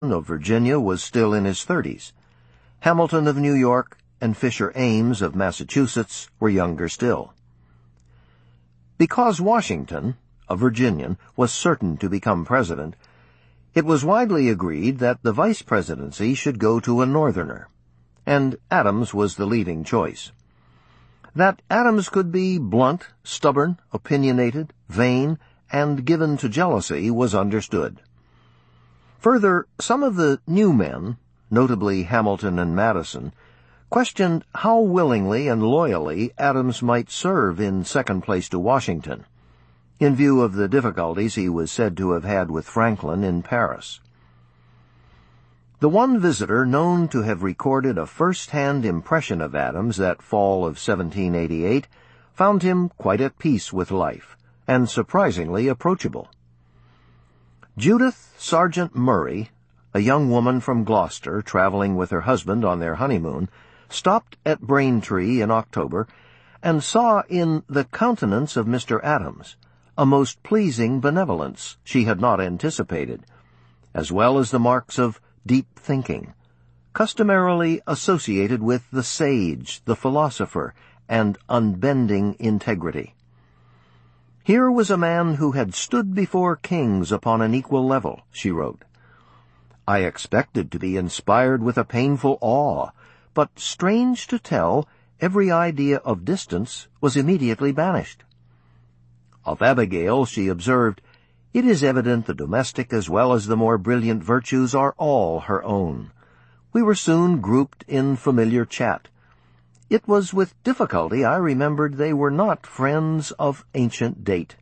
of Virginia was still in his 30s. Hamilton of New York and Fisher Ames of Massachusetts were younger still. Because Washington, a Virginian, was certain to become president, it was widely agreed that the vice presidency should go to a Northerner, and Adams was the leading choice. That Adams could be blunt, stubborn, opinionated, vain, and given to jealousy was understood. Further, some of the new men, notably Hamilton and Madison, questioned how willingly and loyally Adams might serve in second place to Washington, in view of the difficulties he was said to have had with Franklin in Paris. The one visitor known to have recorded a first-hand impression of Adams that fall of 1788 found him quite at peace with life, and surprisingly approachable. Judith Sargent Murray, a young woman from Gloucester traveling with her husband on their honeymoon, stopped at Braintree in October and saw in the countenance of Mr. Adams a most pleasing benevolence she had not anticipated, as well as the marks of deep thinking, customarily associated with the sage, the philosopher, and unbending integrity. Here was a man who had stood before kings upon an equal level, she wrote. I expected to be inspired with a painful awe, but strange to tell, every idea of distance was immediately banished. Of Abigail she observed, it is evident the domestic as well as the more brilliant virtues are all her own. We were soon grouped in familiar chat. It was with difficulty I remembered they were not friends of ancient date.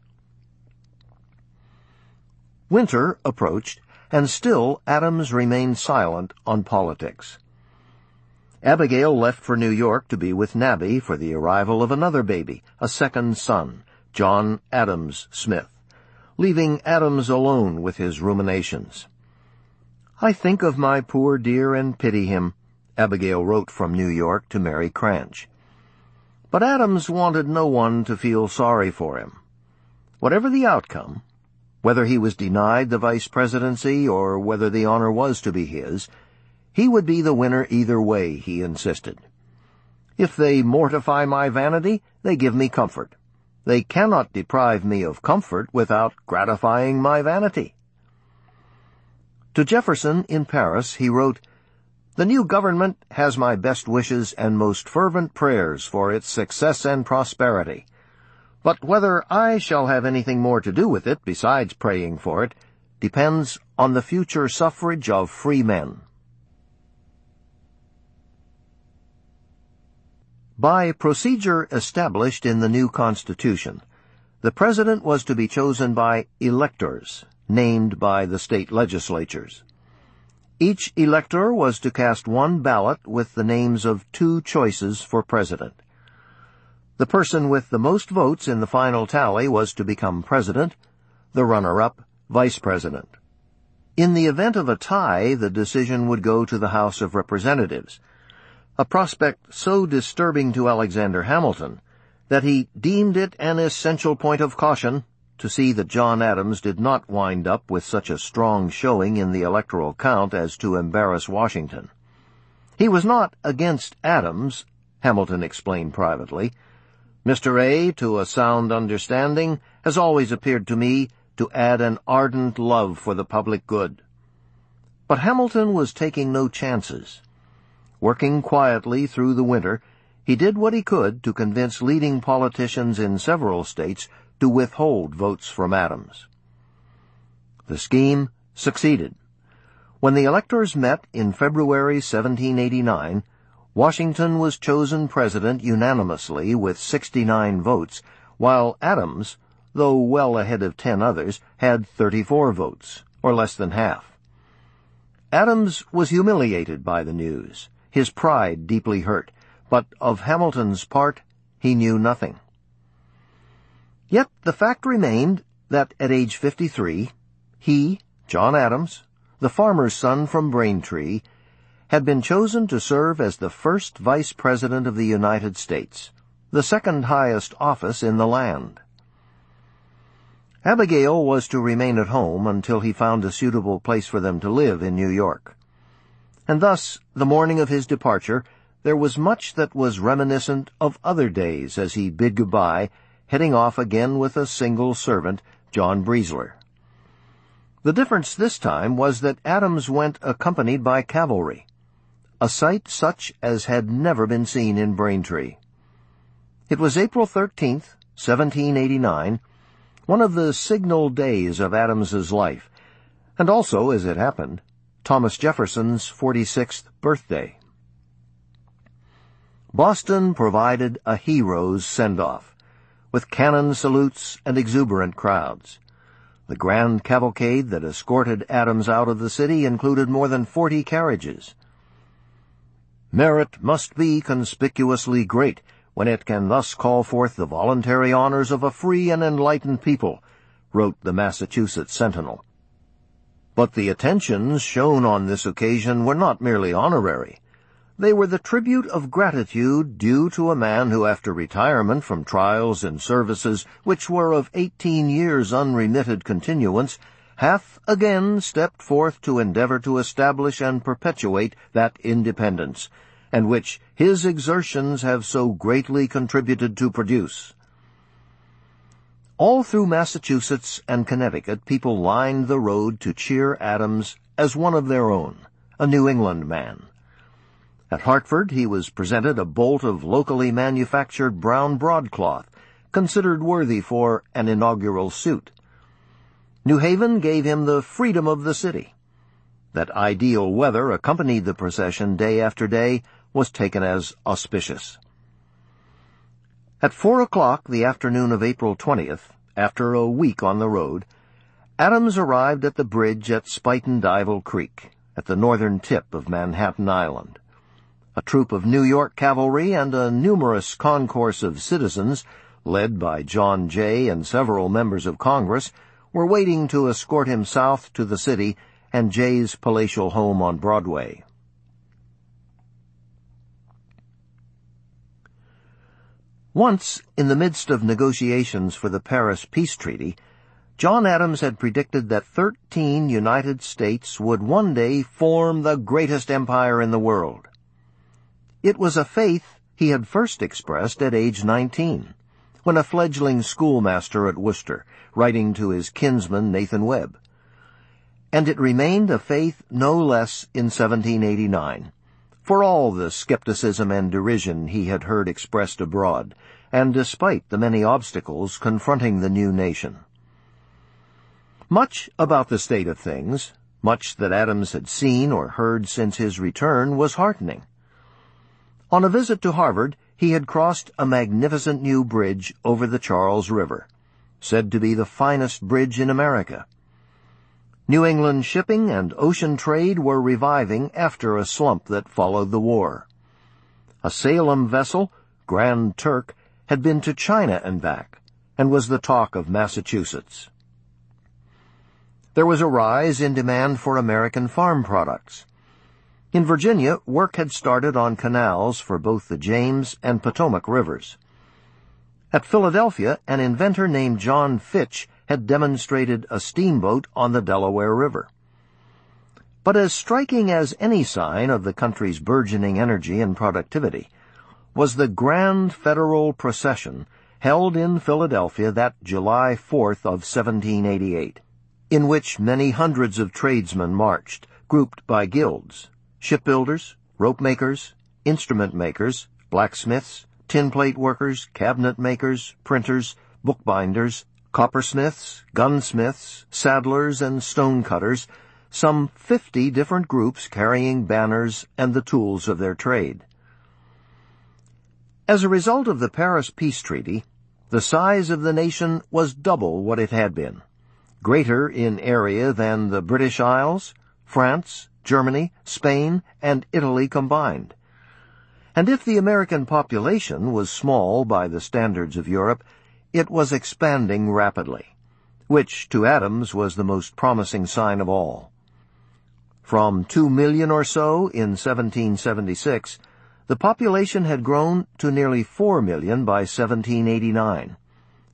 Winter approached, and still Adams remained silent on politics. Abigail left for New York to be with Nabby for the arrival of another baby, a second son, John Adams Smith, leaving Adams alone with his ruminations. I think of my poor dear and pity him, Abigail wrote from New York to Mary Cranch. But Adams wanted no one to feel sorry for him. Whatever the outcome, whether he was denied the vice presidency or whether the honor was to be his, he would be the winner either way, he insisted. If they mortify my vanity, they give me comfort. They cannot deprive me of comfort without gratifying my vanity. To Jefferson in Paris he wrote, The new government has my best wishes and most fervent prayers for its success and prosperity. But whether I shall have anything more to do with it besides praying for it depends on the future suffrage of free men. By procedure established in the new Constitution, the President was to be chosen by electors, named by the state legislatures. Each elector was to cast one ballot with the names of two choices for President. The person with the most votes in the final tally was to become President, the runner-up, Vice President. In the event of a tie, the decision would go to the House of Representatives, a prospect so disturbing to Alexander Hamilton that he deemed it an essential point of caution to see that John Adams did not wind up with such a strong showing in the electoral count as to embarrass Washington. He was not against Adams, Hamilton explained privately. Mr. A, to a sound understanding, has always appeared to me to add an ardent love for the public good. But Hamilton was taking no chances. Working quietly through the winter, he did what he could to convince leading politicians in several states to withhold votes from Adams. The scheme succeeded. When the electors met in February 1789, Washington was chosen president unanimously with 69 votes, while Adams, though well ahead of 10 others, had 34 votes, or less than half. Adams was humiliated by the news, his pride deeply hurt, but of Hamilton's part he knew nothing. Yet the fact remained that at age 53, he, John Adams, the farmer's son from Braintree, had been chosen to serve as the first Vice President of the United States, the second highest office in the land. Abigail was to remain at home until he found a suitable place for them to live in New York. And thus, the morning of his departure, there was much that was reminiscent of other days as he bid goodbye, heading off again with a single servant, John Briesler. The difference this time was that Adams went accompanied by cavalry, a sight such as had never been seen in Braintree. It was April 13th, 1789, one of the signal days of Adams's life, and also, as it happened, Thomas Jefferson's 46th birthday. Boston provided a hero's send-off, with cannon salutes and exuberant crowds. The grand cavalcade that escorted Adams out of the city included more than 40 carriages. "Merit must be conspicuously great when it can thus call forth the voluntary honors of a free and enlightened people," wrote the Massachusetts Sentinel. But the attentions shown on this occasion were not merely honorary. They were the tribute of gratitude due to a man who, after retirement from trials and services which were of 18 years unremitted continuance, hath again stepped forth to endeavor to establish and perpetuate that independence, and which his exertions have so greatly contributed to produce. All through Massachusetts and Connecticut, people lined the road to cheer Adams as one of their own, a New England man. At Hartford, he was presented a bolt of locally manufactured brown broadcloth, considered worthy for an inaugural suit. New Haven gave him the freedom of the city. That ideal weather accompanied the procession day after day was taken as auspicious. At 4 o'clock the afternoon of April 20th, after a week on the road, Adams arrived at the bridge at Spuyten Duyvil Creek, at the northern tip of Manhattan Island. A troop of New York cavalry and a numerous concourse of citizens, led by John Jay and several members of Congress, were waiting to escort him south to the city and Jay's palatial home on Broadway. Once, in the midst of negotiations for the Paris Peace Treaty, John Adams had predicted that 13 United States would one day form the greatest empire in the world. It was a faith he had first expressed at age 19, when a fledgling schoolmaster at Worcester, writing to his kinsman Nathan Webb. And it remained a faith no less in 1789, for all the skepticism and derision he had heard expressed abroad, and despite the many obstacles confronting the new nation. Much about the state of things, much that Adams had seen or heard since his return, was heartening. On a visit to Harvard, he had crossed a magnificent new bridge over the Charles River, said to be the finest bridge in America. New England shipping and ocean trade were reviving after a slump that followed the war. A Salem vessel, Grand Turk, had been to China and back, and was the talk of Massachusetts. There was a rise in demand for American farm products. In Virginia, work had started on canals for both the James and Potomac rivers. At Philadelphia, an inventor named John Fitch had demonstrated a steamboat on the Delaware River. But as striking as any sign of the country's burgeoning energy and productivity was the grand federal procession held in Philadelphia that July 4th of 1788, in which many hundreds of tradesmen marched, grouped by guilds, shipbuilders, rope makers, instrument makers, blacksmiths, tin plate workers, cabinet makers, printers, bookbinders, coppersmiths, gunsmiths, saddlers, and stonecutters, some 50 different groups carrying banners and the tools of their trade. As a result of the Paris Peace Treaty, the size of the nation was double what it had been, greater in area than the British Isles, France, Germany, Spain, and Italy combined. And if the American population was small by the standards of Europe, it was expanding rapidly, which to Adams was the most promising sign of all. From 2 million or so in 1776, the population had grown to nearly 4 million by 1789,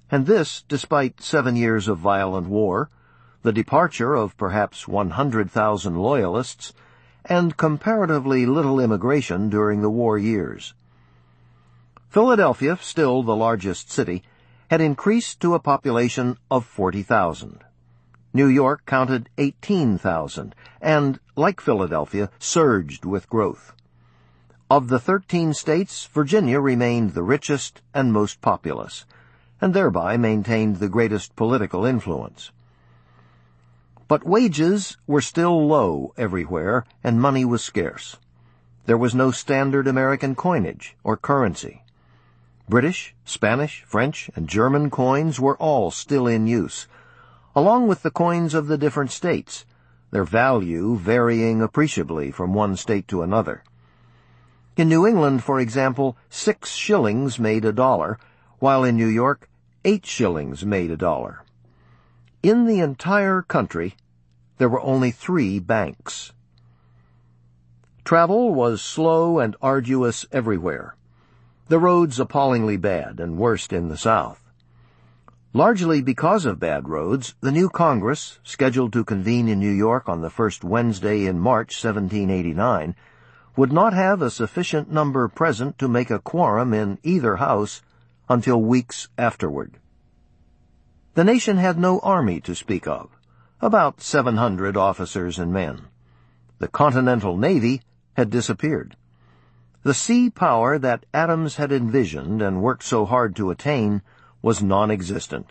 and this despite 7 years of violent war, the departure of perhaps 100,000 Loyalists, and comparatively little immigration during the war years. Philadelphia, still the largest city, had increased to a population of 40,000. New York counted 18,000, and, like Philadelphia, surged with growth. Of the 13 states, Virginia remained the richest and most populous, and thereby maintained the greatest political influence. But wages were still low everywhere, and money was scarce. There was no standard American coinage or currency. British, Spanish, French, and German coins were all still in use, along with the coins of the different states, their value varying appreciably from one state to another. In New England, for example, 6 shillings made $1, while in New York, 8 shillings made $1. In the entire country, there were only 3 banks. Travel was slow and arduous everywhere. The roads appallingly bad, and worst in the South. Largely because of bad roads, the new Congress, scheduled to convene in New York on the first Wednesday in March 1789, would not have a sufficient number present to make a quorum in either house until weeks afterward. The nation had no army to speak of, about 700 officers and men. The Continental Navy had disappeared. The sea power that Adams had envisioned and worked so hard to attain was non-existent.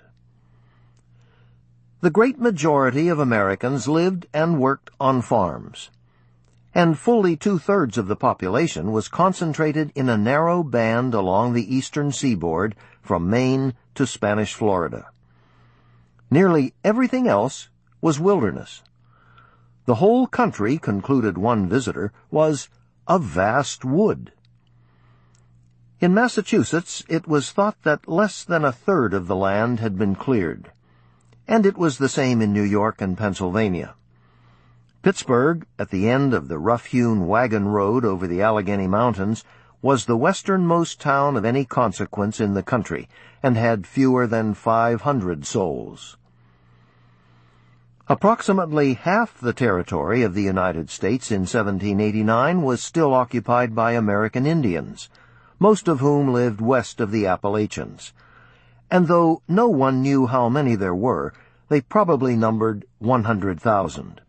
The great majority of Americans lived and worked on farms, and fully 2/3 of the population was concentrated in a narrow band along the eastern seaboard from Maine to Spanish Florida. Nearly everything else was wilderness. The whole country, concluded one visitor, was a vast wood. In Massachusetts, it was thought that less than 1/3 of the land had been cleared, and it was the same in New York and Pennsylvania. Pittsburgh, at the end of the rough-hewn wagon road over the Allegheny Mountains, was the westernmost town of any consequence in the country, and had fewer than 500 souls. Approximately half the territory of the United States in 1789 was still occupied by American Indians, most of whom lived west of the Appalachians, and though no one knew how many there were, they probably numbered 100,000.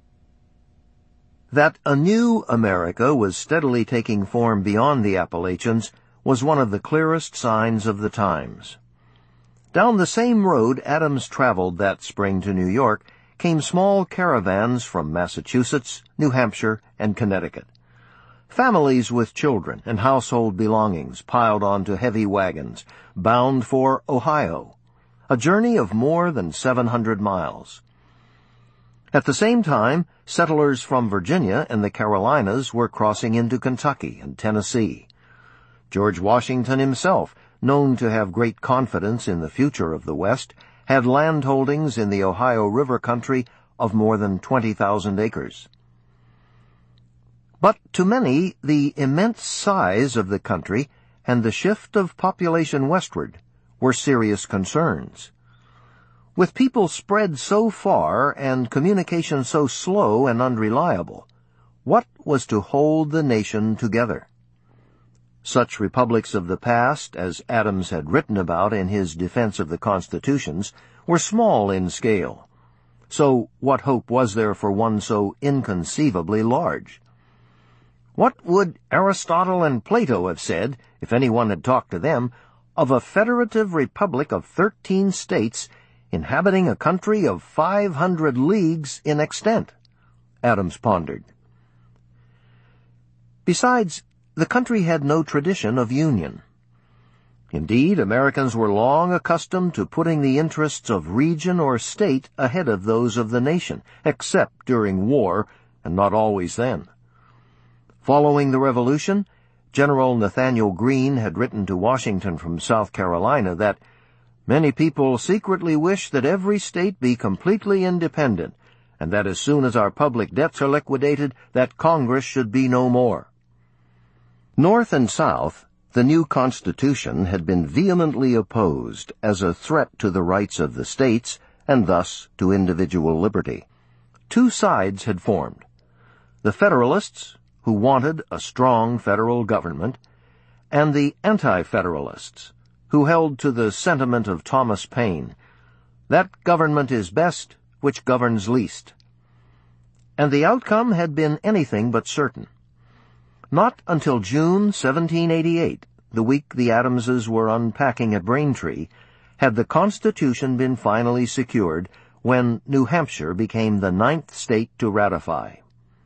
That a new America was steadily taking form beyond the Appalachians was one of the clearest signs of the times. Down the same road Adams traveled that spring to New York came small caravans from Massachusetts, New Hampshire, and Connecticut. Families with children and household belongings piled onto heavy wagons, bound for Ohio, a journey of more than 700 miles. At the same time, settlers from Virginia and the Carolinas were crossing into Kentucky and Tennessee. George Washington himself, known to have great confidence in the future of the West, had land holdings in the Ohio River country of more than 20,000 acres. But to many, the immense size of the country and the shift of population westward were serious concerns. With people spread so far and communication so slow and unreliable, what was to hold the nation together? Such republics of the past, as Adams had written about in his defense of the constitutions, were small in scale. So what hope was there for one so inconceivably large? What would Aristotle and Plato have said, if anyone had talked to them, of a federative republic of 13 states inhabiting a country of 500 leagues in extent? Adams pondered. Besides, the country had no tradition of union. Indeed, Americans were long accustomed to putting the interests of region or state ahead of those of the nation, except during war, and not always then. Following the Revolution, General Nathanael Greene had written to Washington from South Carolina that many people secretly wish that every state be completely independent, and that as soon as our public debts are liquidated, that Congress should be no more. North and South, The new Constitution had been vehemently opposed as a threat to the rights of the states and thus to individual liberty. Two sides had formed: the Federalists, who wanted a strong federal government, and the Anti-Federalists, who held to the sentiment of Thomas Paine, "That government is best which governs least." And the outcome had been anything but certain. Not until June 1788, the week the Adamses were unpacking at Braintree, had the Constitution been finally secured, when New Hampshire became the 9th state to ratify.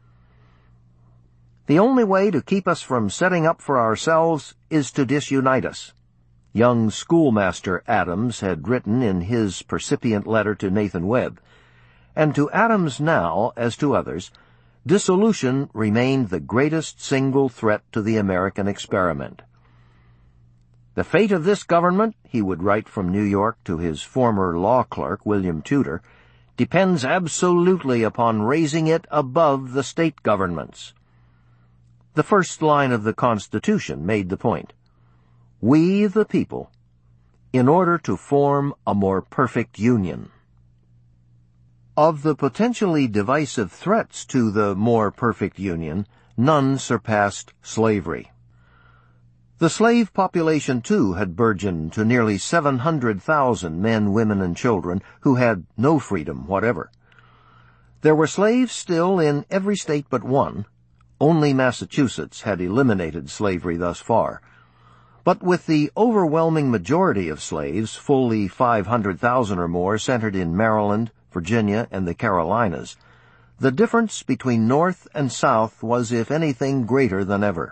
"The only way to keep us from setting up for ourselves is to disunite us," young schoolmaster Adams had written in his percipient letter to Nathan Webb. And to Adams now, as to others, dissolution remained the greatest single threat to the American experiment. "The fate of this government," he would write from New York to his former law clerk, William Tudor, "depends absolutely upon raising it above the state governments." The first line of the Constitution made the point: "We, the people, in order to form a more perfect union." Of the potentially divisive threats to the more perfect union, none surpassed slavery. The slave population, too, had burgeoned to nearly 700,000 men, women, and children who had no freedom whatever. There were slaves still in every state but one. Only Massachusetts had eliminated slavery thus far. But with the overwhelming majority of slaves, fully 500,000 or more, centered in Maryland, Virginia, and the Carolinas, the difference between North and South was, if anything, greater than ever.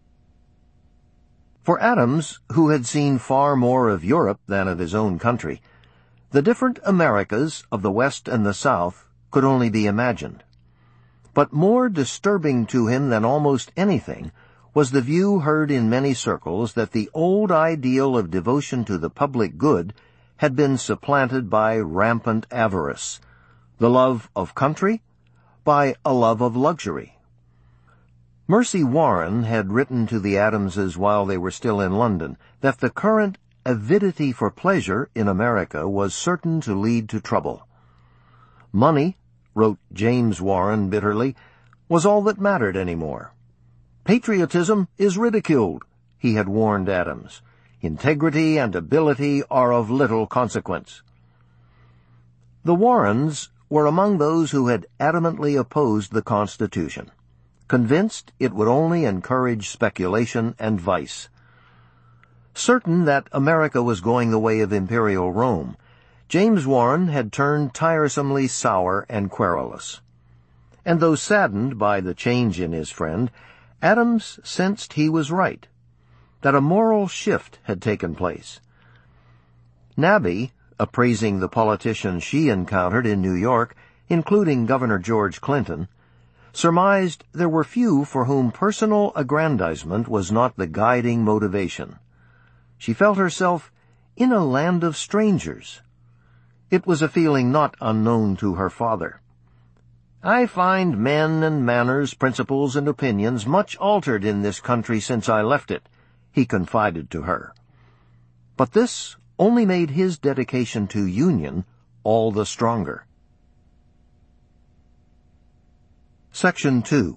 For Adams, who had seen far more of Europe than of his own country, the different Americas of the West and the South could only be imagined. But more disturbing to him than almost anything was the view heard in many circles that the old ideal of devotion to the public good had been supplanted by rampant avarice, the love of country by a love of luxury. Mercy Warren had written to the Adamses while they were still in London that the current avidity for pleasure in America was certain to lead to trouble. "Money," wrote James Warren bitterly, "was all that mattered any more. Patriotism is ridiculed," he had warned Adams. "Integrity and ability are of little consequence." The Warrens were among those who had adamantly opposed the Constitution, convinced it would only encourage speculation and vice. Certain that America was going the way of imperial Rome, James Warren had turned tiresomely sour and querulous. And though saddened by the change in his friend, Adams sensed he was right, that a moral shift had taken place. Nabby, appraising the politicians she encountered in New York, including Governor George Clinton, surmised there were few for whom personal aggrandizement was not the guiding motivation. She felt herself in a land of strangers. It was a feeling not unknown to her father. "I find men and manners, principles, and opinions much altered in this country since I left it," he confided to her. But this only made his dedication to union all the stronger. Section 2.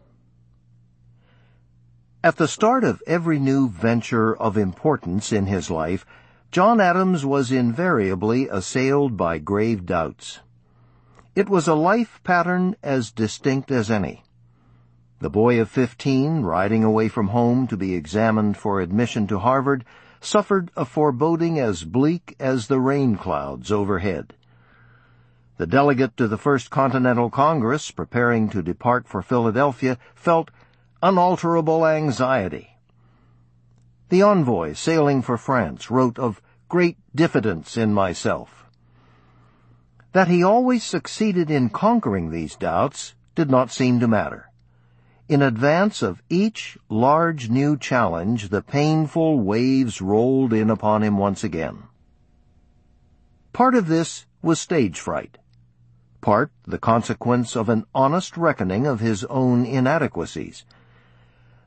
At the start of every new venture of importance in his life, John Adams was invariably assailed by grave doubts. It was a life pattern as distinct as any. The boy of 15, riding away from home to be examined for admission to Harvard, suffered a foreboding as bleak as the rain clouds overhead. The delegate to the First Continental Congress, preparing to depart for Philadelphia, felt unalterable anxiety. The envoy sailing for France wrote of great diffidence in myself. That he always succeeded in conquering these doubts did not seem to matter. In advance of each large new challenge, the painful waves rolled in upon him once again. Part of this was stage fright, part the consequence of an honest reckoning of his own inadequacies.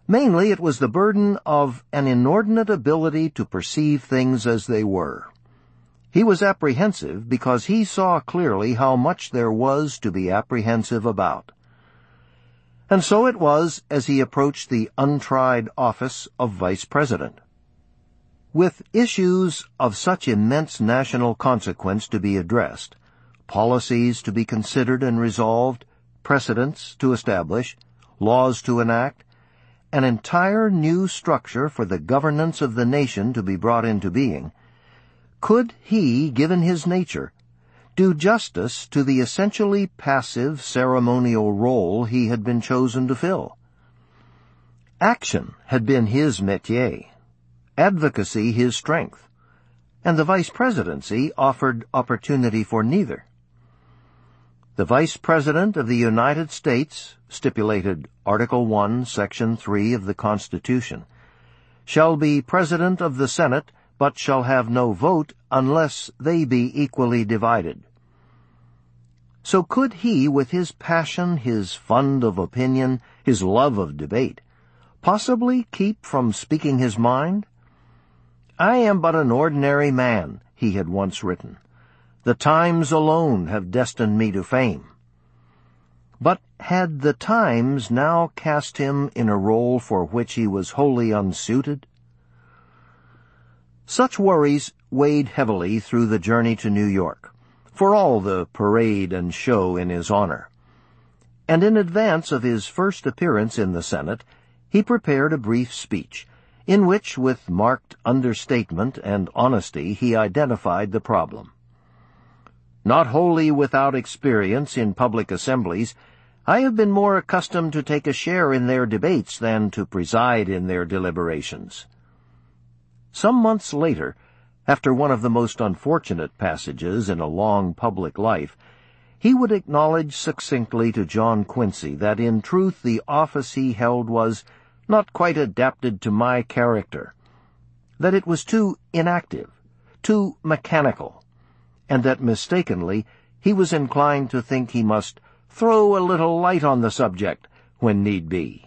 Mainly it was the burden of an inordinate ability to perceive things as they were. He was apprehensive because he saw clearly how much there was to be apprehensive about. And so it was as he approached the untried office of Vice President. With issues of such immense national consequence to be addressed, policies to be considered and resolved, precedents to establish, laws to enact, an entire new structure for the governance of the nation to be brought into being, could he, given his nature, do justice to the essentially passive ceremonial role he had been chosen to fill? Action had been his métier, advocacy his strength, and the vice presidency offered opportunity for neither. The Vice President of the United States, stipulated Article 1, Section 3 of the Constitution, shall be President of the Senate, but shall have no vote unless they be equally divided. So could he, with his passion, his fund of opinion, his love of debate, possibly keep from speaking his mind? "I am but an ordinary man," he had once written. "The times alone have destined me to fame." But had the times now cast him in a role for which he was wholly unsuited? Such worries weighed heavily through the journey to New York, for all the parade and show in his honor. And in advance of his first appearance in the Senate, he prepared a brief speech, in which, with marked understatement and honesty, he identified the problem. "Not wholly without experience in public assemblies, I have been more accustomed to take a share in their debates than to preside in their deliberations." Some months later, after one of the most unfortunate passages in a long public life, he would acknowledge succinctly to John Quincy that in truth the office he held was not quite adapted to my character, that it was too inactive, too mechanical, and that mistakenly he was inclined to think he must throw a little light on the subject when need be.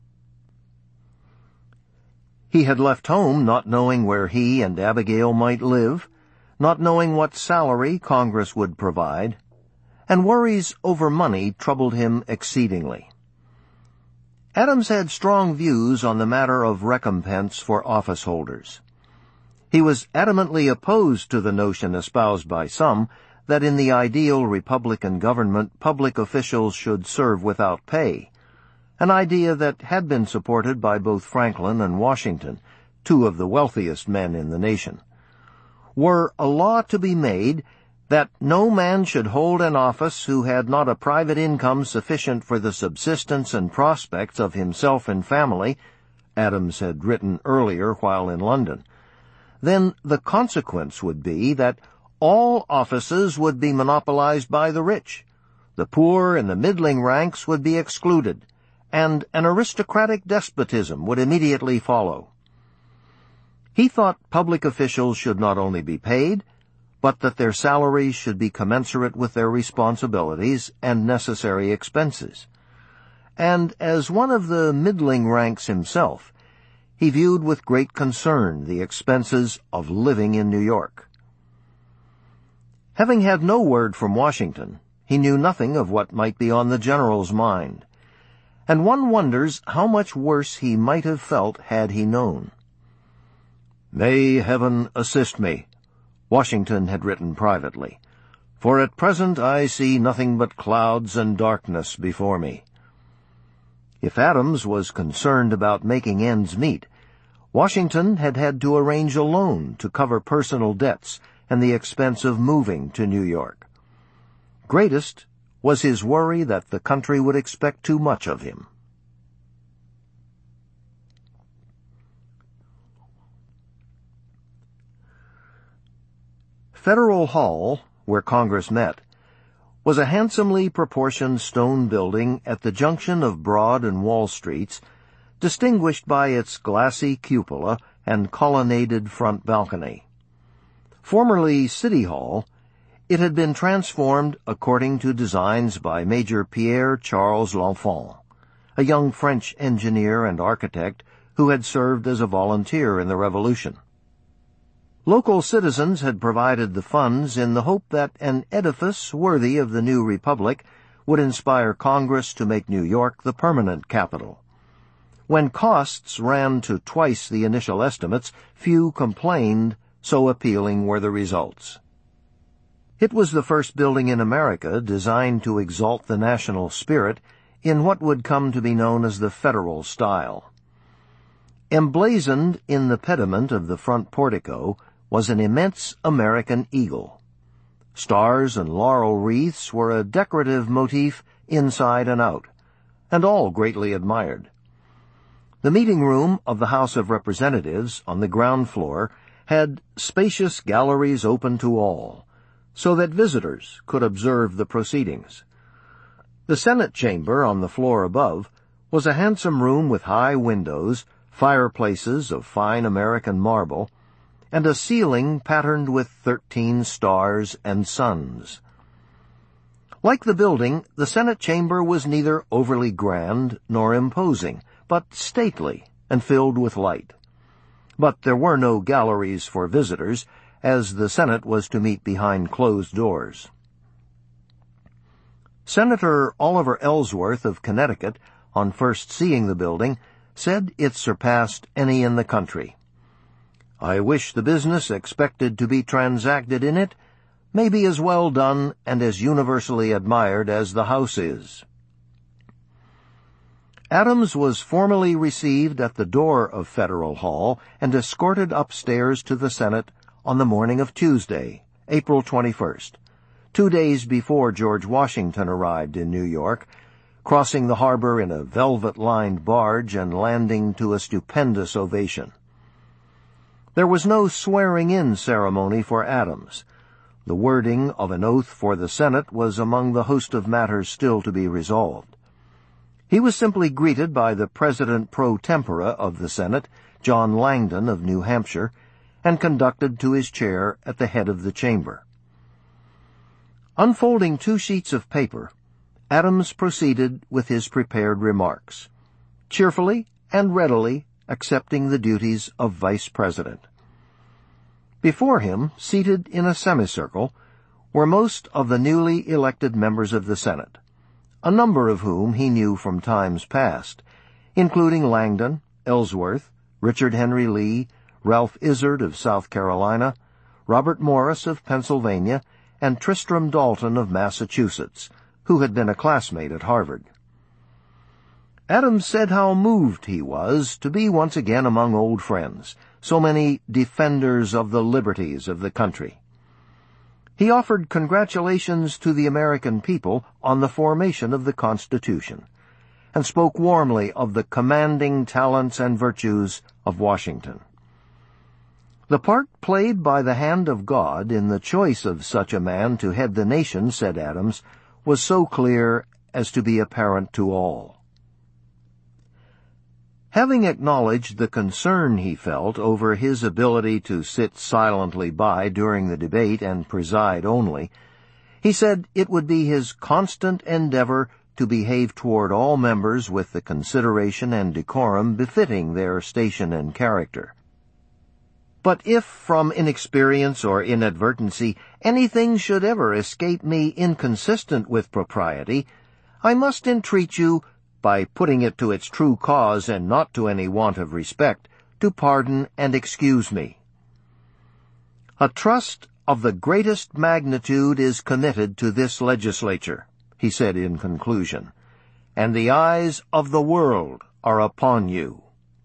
He had left home not knowing where he and Abigail might live, not knowing what salary Congress would provide, and worries over money troubled him exceedingly. Adams had strong views on the matter of recompense for office holders. He was adamantly opposed to the notion espoused by some that in the ideal Republican government public officials should serve without pay, an idea that had been supported by both Franklin and Washington, two of the wealthiest men in the nation. Were a law to be made that no man should hold an office who had not a private income sufficient for the subsistence and prospects of himself and family, Adams had written earlier while in London, then the consequence would be that all offices would be monopolized by the rich, the poor and the middling ranks would be excluded, and an aristocratic despotism would immediately follow. He thought public officials should not only be paid, but that their salaries should be commensurate with their responsibilities and necessary expenses. And as one of the middling ranks himself, he viewed with great concern the expenses of living in New York. Having had no word from Washington, he knew nothing of what might be on the general's mind, and one wonders how much worse he might have felt had he known. "May Heaven assist me," Washington had written privately, "for at present I see nothing but clouds and darkness before me." If Adams was concerned about making ends meet, Washington had had to arrange a loan to cover personal debts and the expense of moving to New York. Greatest was his worry that the country would expect too much of him. Federal Hall, where Congress met, was a handsomely proportioned stone building at the junction of Broad and Wall Streets, distinguished by its glassy cupola and colonnaded front balcony. Formerly City Hall, it had been transformed according to designs by Major Pierre Charles L'Enfant, a young French engineer and architect who had served as a volunteer in the Revolution. Local citizens had provided the funds in the hope that an edifice worthy of the new republic would inspire Congress to make New York the permanent capital. When costs ran to twice the initial estimates, few complained, so appealing were the results. It was the first building in America designed to exalt the national spirit in what would come to be known as the Federal style. Emblazoned in the pediment of the front portico was an immense American eagle. Stars and laurel wreaths were a decorative motif inside and out, and all greatly admired. The meeting room of the House of Representatives on the ground floor had spacious galleries open to all, so that visitors could observe the proceedings. The Senate chamber on the floor above was a handsome room with high windows, fireplaces of fine American marble, and a ceiling patterned with 13 stars and suns. Like the building, the Senate chamber was neither overly grand nor imposing, but stately and filled with light. But there were no galleries for visitors, as the Senate was to meet behind closed doors. Senator Oliver Ellsworth of Connecticut, on first seeing the building, said it surpassed any in the country. "I wish the business expected to be transacted in it may be as well done and as universally admired as the House is." Adams was formally received at the door of Federal Hall and escorted upstairs to the Senate on the morning of Tuesday, April 21st, 2 days before George Washington arrived in New York, crossing the harbor in a velvet-lined barge and landing to a stupendous ovation. There was no swearing-in ceremony for Adams. The wording of an oath for the Senate was among the host of matters still to be resolved. He was simply greeted by the President pro tempore of the Senate, John Langdon of New Hampshire, and conducted to his chair at the head of the chamber. Unfolding 2 sheets of paper, Adams proceeded with his prepared remarks, cheerfully and readily accepting the duties of Vice President. Before him, seated in a semicircle, were most of the newly elected members of the Senate, a number of whom he knew from times past, including Langdon, Ellsworth, Richard Henry Lee, Ralph Izard of South Carolina, Robert Morris of Pennsylvania, and Tristram Dalton of Massachusetts, who had been a classmate at Harvard. Adams said how moved he was to be once again among old friends, so many defenders of the liberties of the country. He offered congratulations to the American people on the formation of the Constitution, and spoke warmly of the commanding talents and virtues of Washington. The part played by the hand of God in the choice of such a man to head the nation, said Adams, was so clear as to be apparent to all. Having acknowledged the concern he felt over his ability to sit silently by during the debate and preside only, he said it would be his constant endeavor to behave toward all members with the consideration and decorum befitting their station and character. But if, from inexperience or inadvertency, anything should ever escape me inconsistent with propriety, I must entreat you, by putting it to its true cause and not to any want of respect, to pardon and excuse me. A trust of the greatest magnitude is committed to this legislature, he said in conclusion, and the eyes of the world are upon you.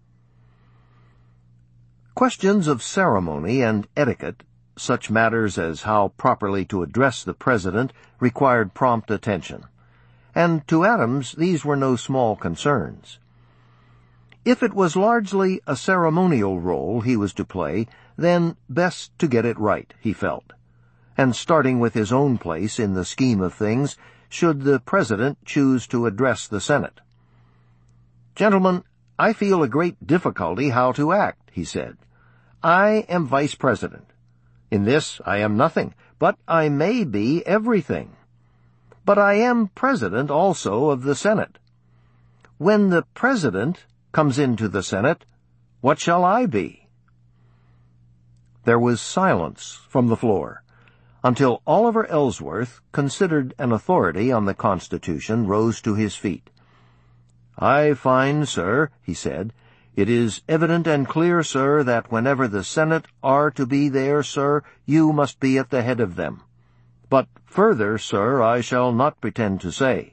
Questions of ceremony and etiquette, such matters as how properly to address the President, required prompt attention, and to Adams these were no small concerns. If it was largely a ceremonial role he was to play, then best to get it right, he felt, and starting with his own place in the scheme of things, should the President choose to address the Senate. "Gentlemen, I feel a great difficulty how to act," he said. "I am Vice President. In this I am nothing, but I may be everything. But I am President also of the Senate. when the President comes into the Senate, what shall I be?" There was silence from the floor, until Oliver Ellsworth, considered an authority on the Constitution, rose to his feet. "I find, sir," he said, "it is evident and clear, sir, that whenever the Senate are to be there, sir, you must be at the head of them. But further, sir, I shall not pretend to say."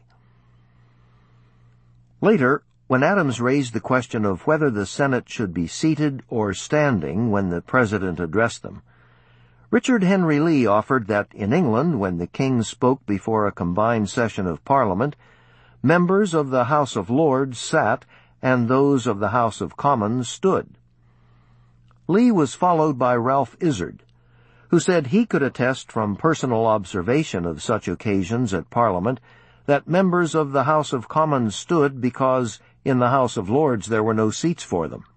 Later, when Adams raised the question of whether the Senate should be seated or standing when the President addressed them, Richard Henry Lee offered that in England, when the King spoke before a combined session of Parliament, members of the House of Lords sat and those of the House of Commons stood. Lee was followed by Ralph Izard, who said he could attest from personal observation of such occasions at Parliament that members of the House of Commons stood because in the House of Lords there were no seats for them.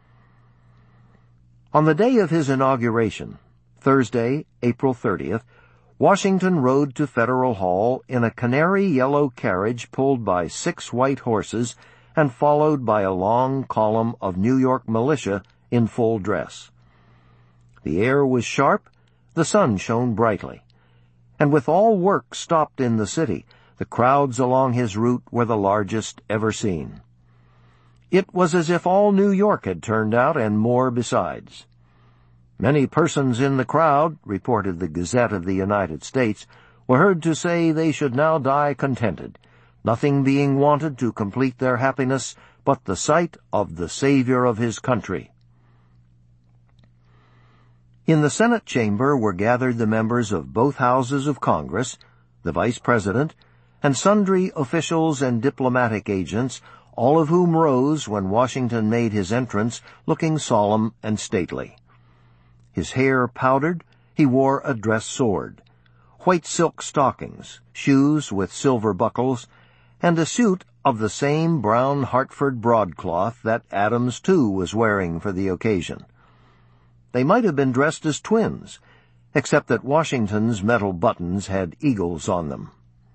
On the day of his inauguration, Thursday, April 30th, Washington rode to Federal Hall in a canary-yellow carriage pulled by 6 white horses and followed by a long column of New York militia in full dress. The air was sharp, the sun shone brightly, and with all work stopped in the city, the crowds along his route were the largest ever seen. It was as if all New York had turned out, and more besides. "Many persons in the crowd," reported the Gazette of the United States, "were heard to say they should now die contented, nothing being wanted to complete their happiness but the sight of the Savior of his country." In the Senate chamber were gathered the members of both houses of Congress, the Vice President, and sundry officials and diplomatic agents, all of whom rose when Washington made his entrance, looking solemn and stately. His hair powdered, he wore a dress sword, white silk stockings, shoes with silver buckles, and a suit of the same brown Hartford broadcloth that Adams, too, was wearing for the occasion. They might have been dressed as twins, except that Washington's metal buttons had eagles on them.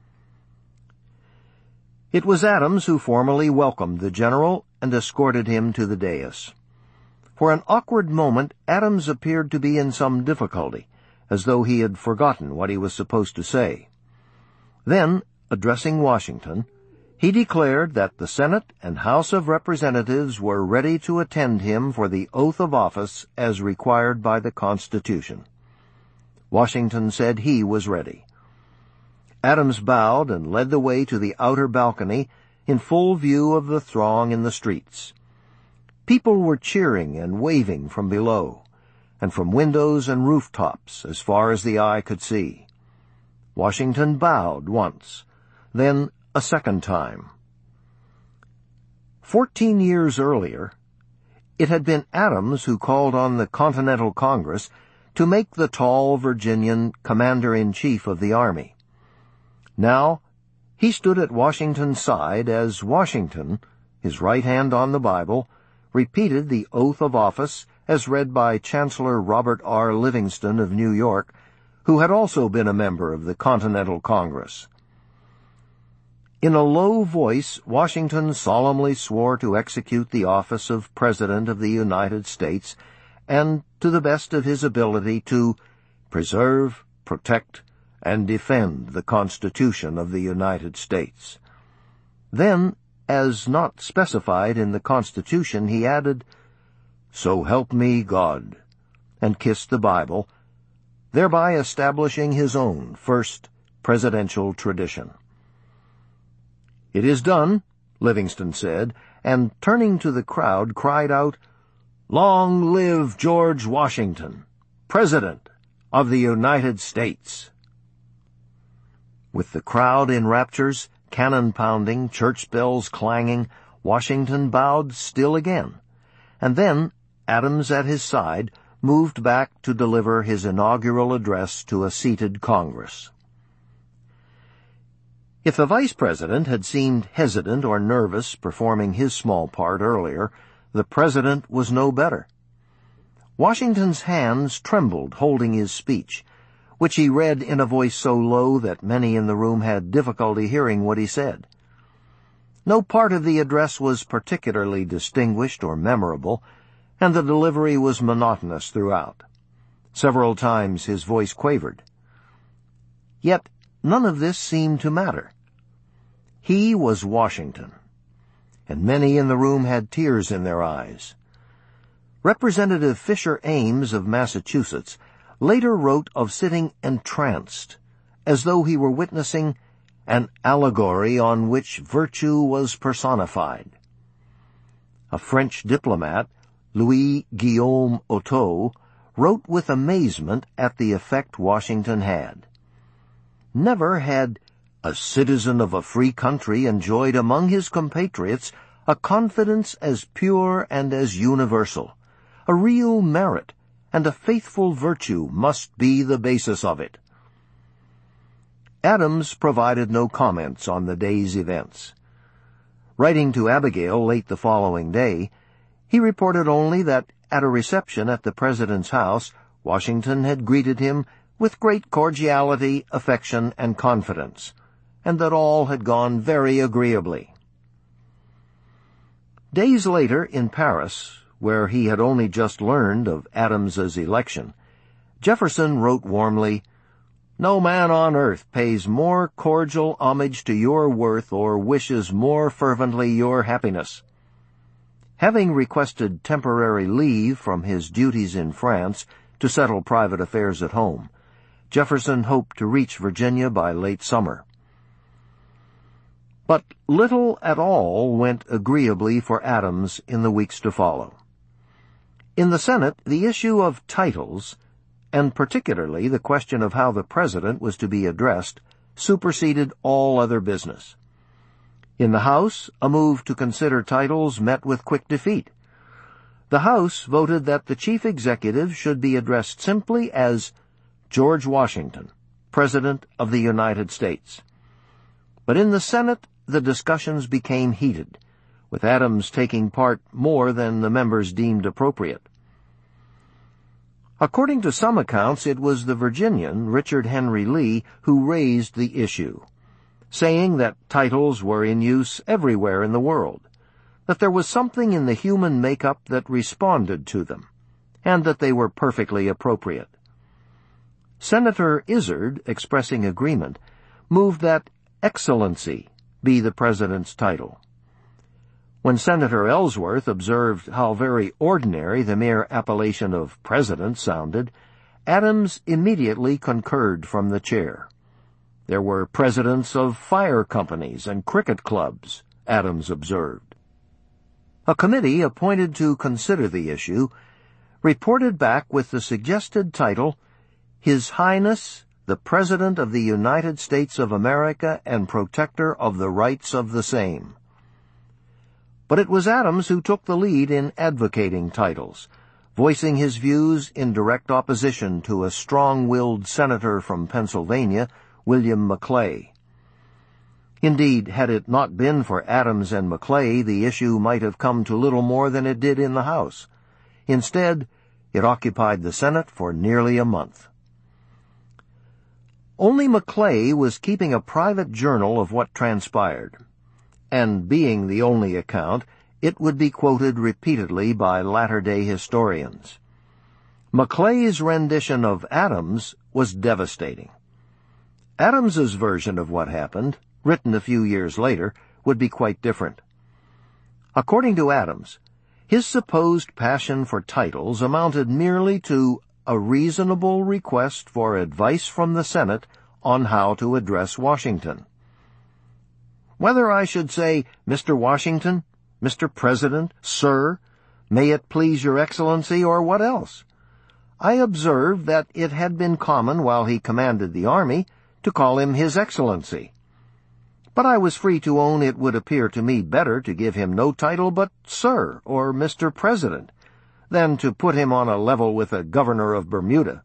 It was Adams who formally welcomed the general and escorted him to the dais. For an awkward moment, Adams appeared to be in some difficulty, as though he had forgotten what he was supposed to say. Then, addressing Washington, he declared that the Senate and House of Representatives were ready to attend him for the oath of office as required by the Constitution. Washington said he was ready. Adams bowed and led the way to the outer balcony in full view of the throng in the streets. People were cheering and waving from below, and from windows and rooftops as far as the eye could see. Washington bowed once, then a second time. 14 years earlier, it had been Adams who called on the Continental Congress to make the tall Virginian commander-in-chief of the army. Now, he stood at Washington's side as Washington, his right hand on the Bible, repeated the oath of office as read by Chancellor Robert R. Livingston of New York, who had also been a member of the Continental Congress. In a low voice, Washington solemnly swore to execute the office of President of the United States and, to the best of his ability, to preserve, protect, and defend the Constitution of the United States. Then, as not specified in the Constitution, he added, "So help me God," and kissed the Bible, thereby establishing his own first presidential tradition. "It is done," Livingston said, and turning to the crowd cried out, "Long live George Washington, President of the United States!" With the crowd in raptures, cannon pounding, church bells clanging, Washington bowed still again, and then, Adams at his side, moved back to deliver his inaugural address to a seated Congress. If the Vice President had seemed hesitant or nervous performing his small part earlier, the President was no better. Washington's hands trembled holding his speech, which he read in a voice so low that many in the room had difficulty hearing what he said. No part of the address was particularly distinguished or memorable, and the delivery was monotonous throughout. Several times his voice quavered. Yet none of this seemed to matter. He was Washington, and many in the room had tears in their eyes. Representative Fisher Ames of Massachusetts later wrote of sitting entranced, as though he were witnessing an allegory on which virtue was personified. A French diplomat, Louis Guillaume Otto, wrote with amazement at the effect Washington had. Never had a citizen of a free country enjoyed among his compatriots a confidence as pure and as universal. A real merit and a faithful virtue must be the basis of it. Adams provided no comments on the day's events. Writing to Abigail late the following day, he reported only that at a reception at the President's house, Washington had greeted him with great cordiality, affection, and confidence, and that all had gone very agreeably. Days later, in Paris, where he had only just learned of Adams's election, Jefferson wrote warmly, "No man on earth pays more cordial homage to your worth or wishes more fervently your happiness." Having requested temporary leave from his duties in France to settle private affairs at home, Jefferson hoped to reach Virginia by late summer. But little at all went agreeably for Adams in the weeks to follow. In the Senate, the issue of titles, and particularly the question of how the President was to be addressed, superseded all other business. In the House, a move to consider titles met with quick defeat. The House voted that the chief executive should be addressed simply as George Washington, President of the United States. But in the Senate, the discussions became heated, with Adams taking part more than the members deemed appropriate. According to some accounts, it was the Virginian, Richard Henry Lee, who raised the issue, saying that titles were in use everywhere in the world, that there was something in the human makeup that responded to them, and that they were perfectly appropriate. Senator Izard, expressing agreement, moved that Excellency be the President's title. When Senator Ellsworth observed how very ordinary the mere appellation of President sounded, Adams immediately concurred from the chair. There were presidents of fire companies and cricket clubs, Adams observed. A committee appointed to consider the issue reported back with the suggested title, His Highness, the President of the United States of America and Protector of the Rights of the Same. But it was Adams who took the lead in advocating titles, voicing his views in direct opposition to a strong-willed senator from Pennsylvania, William Maclay. Indeed, had it not been for Adams and Maclay, the issue might have come to little more than it did in the House. Instead, it occupied the Senate for nearly a month. Only Maclay was keeping a private journal of what transpired, and being the only account, it would be quoted repeatedly by latter-day historians. Maclay's rendition of Adams was devastating. Adams's version of what happened, written a few years later, would be quite different. According to Adams, his supposed passion for titles amounted merely to a reasonable request for advice from the Senate on how to address Washington. Whether I should say, Mr. Washington, Mr. President, Sir, may it please your Excellency, or what else? I observed that it had been common while he commanded the army to call him His Excellency. But I was free to own it would appear to me better to give him no title but Sir or Mr. President, than to put him on a level with a governor of Bermuda.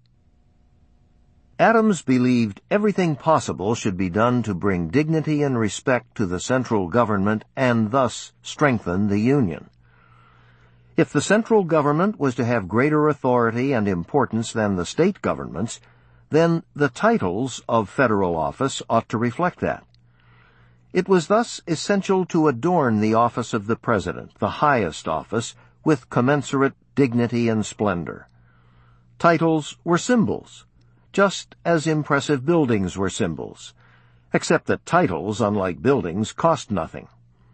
Adams believed everything possible should be done to bring dignity and respect to the central government and thus strengthen the Union. If the central government was to have greater authority and importance than the state governments, then the titles of federal office ought to reflect that. It was thus essential to adorn the office of the President, the highest office, with commensurate dignity and splendor. Titles were symbols, just as impressive buildings were symbols, except that titles, unlike buildings, cost nothing.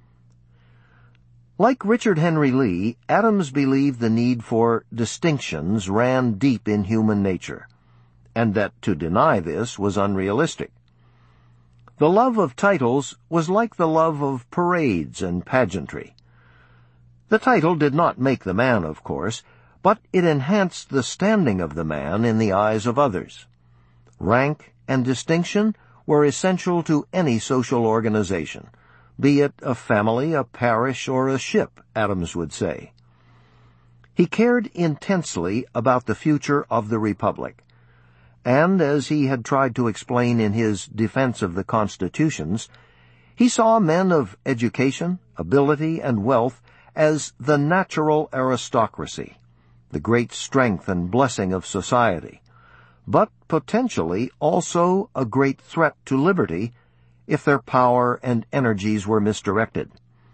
Like Richard Henry Lee, Adams believed the need for distinctions ran deep in human nature, and that to deny this was unrealistic. The love of titles was like the love of parades and pageantry. The title did not make the man, of course, but it enhanced the standing of the man in the eyes of others. Rank and distinction were essential to any social organization, be it a family, a parish, or a ship, Adams would say. He cared intensely about the future of the Republic, and as he had tried to explain in his Defense of the Constitutions, he saw men of education, ability, and wealth as the natural aristocracy, the great strength and blessing of society, but potentially also a great threat to liberty if their power and energies were misdirected.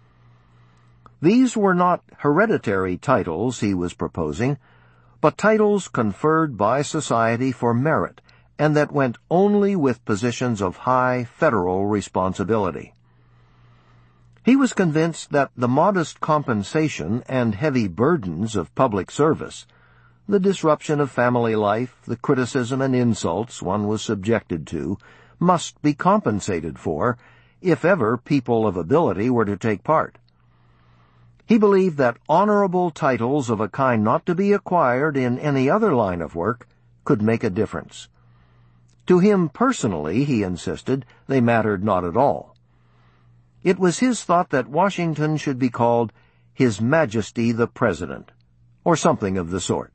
These were not hereditary titles he was proposing, but titles conferred by society for merit, and that went only with positions of high federal responsibility. He was convinced that the modest compensation and heavy burdens of public service, the disruption of family life, the criticism and insults one was subjected to, must be compensated for, if ever people of ability were to take part. He believed that honorable titles of a kind not to be acquired in any other line of work could make a difference. To him personally, he insisted, they mattered not at all. It was his thought that Washington should be called His Majesty the President, or something of the sort.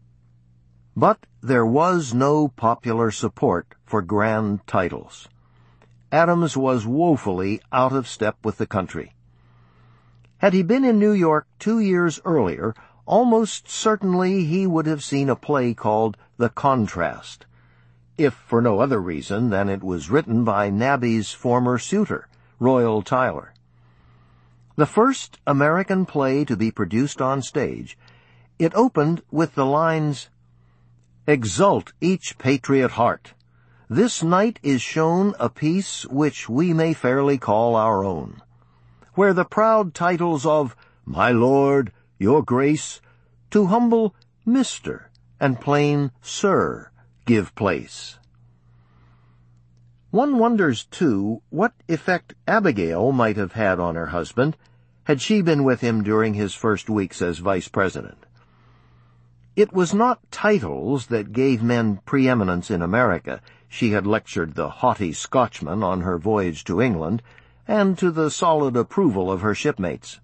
But there was no popular support for grand titles. Adams was woefully out of step with the country. Had he been in New York 2 years earlier, almost certainly he would have seen a play called The Contrast, if for no other reason than it was written by Nabby's former suitor, Royal Tyler. The first American play to be produced on stage, it opened with the lines, "Exult each patriot heart. This night is shown a peace which we may fairly call our own, where the proud titles of My Lord, Your Grace, to humble Mr. and plain Sir give place." One wonders, too, what effect Abigail might have had on her husband had she been with him during his first weeks as vice president. It was not titles that gave men preeminence in America. She had lectured the haughty Scotchman on her voyage to England, and to the solid approval of her shipmates.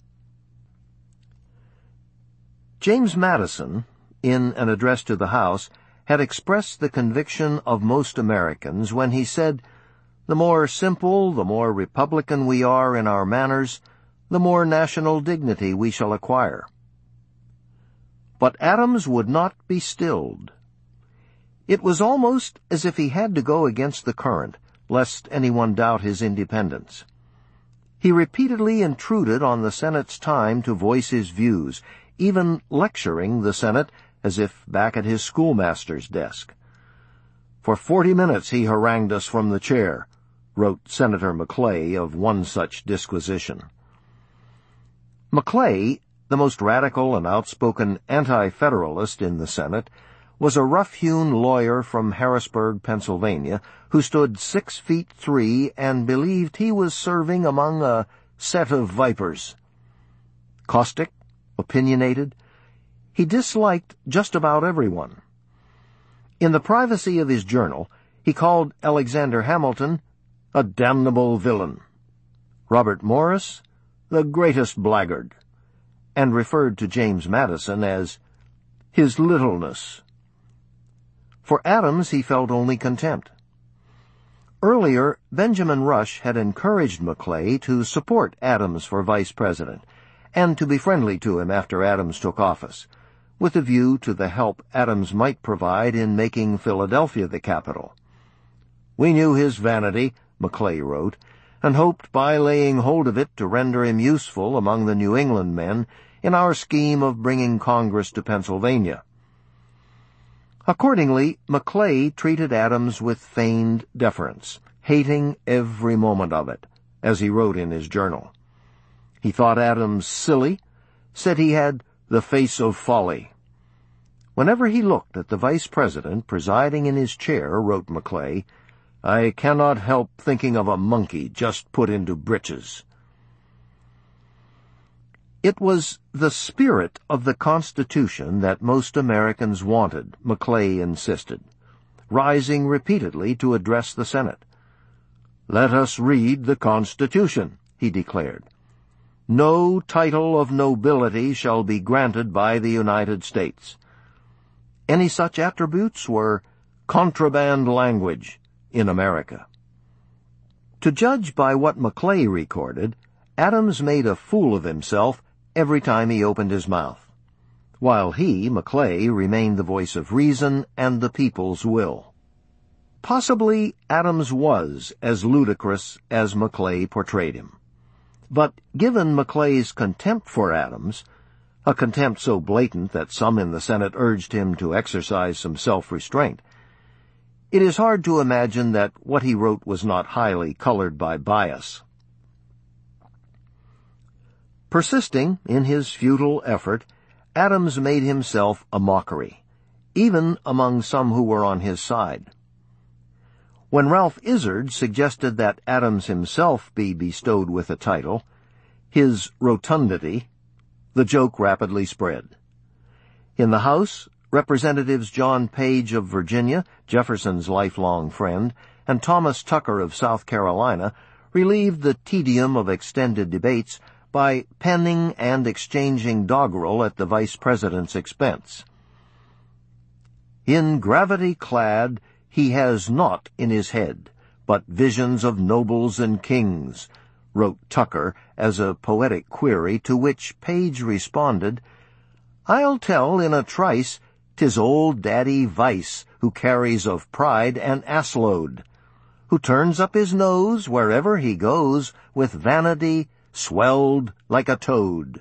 James Madison, in an address to the House, had expressed the conviction of most Americans when he said, "The more simple, the more republican we are in our manners, the more national dignity we shall acquire." But Adams would not be stilled. It was almost as if he had to go against the current, lest anyone doubt his independence. He repeatedly intruded on the Senate's time to voice his views, even lecturing the Senate as if back at his schoolmaster's desk. "For 40 minutes he harangued us from the chair," wrote Senator Maclay of one such disquisition. Maclay, the most radical and outspoken anti-federalist in the Senate, was a rough-hewn lawyer from Harrisburg, Pennsylvania, who stood 6'3" and believed he was serving among a set of vipers. Caustic, opinionated, he disliked just about everyone. In the privacy of his journal, he called Alexander Hamilton a damnable villain, Robert Morris the greatest blackguard, and referred to James Madison as his littleness. For Adams he felt only contempt. Earlier, Benjamin Rush had encouraged Maclay to support Adams for vice president, and to be friendly to him after Adams took office, with a view to the help Adams might provide in making Philadelphia the capital. "We knew his vanity," Maclay wrote, and hoped by laying hold of it to render him useful among the New England men in our scheme of bringing Congress to Pennsylvania. Accordingly, Maclay treated Adams with feigned deference, hating every moment of it, as he wrote in his journal. He thought Adams silly, said he had the face of folly. Whenever he looked at the vice president presiding in his chair, wrote Maclay, I cannot help thinking of a monkey just put into breeches. It was the spirit of the Constitution that most Americans wanted, Maclay insisted, rising repeatedly to address the Senate. Let us read the Constitution, he declared. No title of nobility shall be granted by the United States. Any such attributes were contraband language in America. To judge by what Maclay recorded, Adams made a fool of himself every time he opened his mouth, while he, Maclay, remained the voice of reason and the people's will. Possibly Adams was as ludicrous as Maclay portrayed him. But given Maclay's contempt for Adams, a contempt so blatant that some in the Senate urged him to exercise some self-restraint, it is hard to imagine that what he wrote was not highly colored by bias. Persisting in his futile effort, Adams made himself a mockery, even among some who were on his side. When Ralph Izard suggested that Adams himself be bestowed with a title, his rotundity, the joke rapidly spread. In the House, Representatives John Page of Virginia, Jefferson's lifelong friend, and Thomas Tucker of South Carolina relieved the tedium of extended debates by penning and exchanging doggerel at the vice president's expense. In gravity clad, he has naught in his head, but visions of nobles and kings, wrote Tucker as a poetic query to which Page responded, I'll tell in a trice 'tis old Daddy Vice who carries of pride an ass-load, who turns up his nose wherever he goes with vanity swelled like a toad.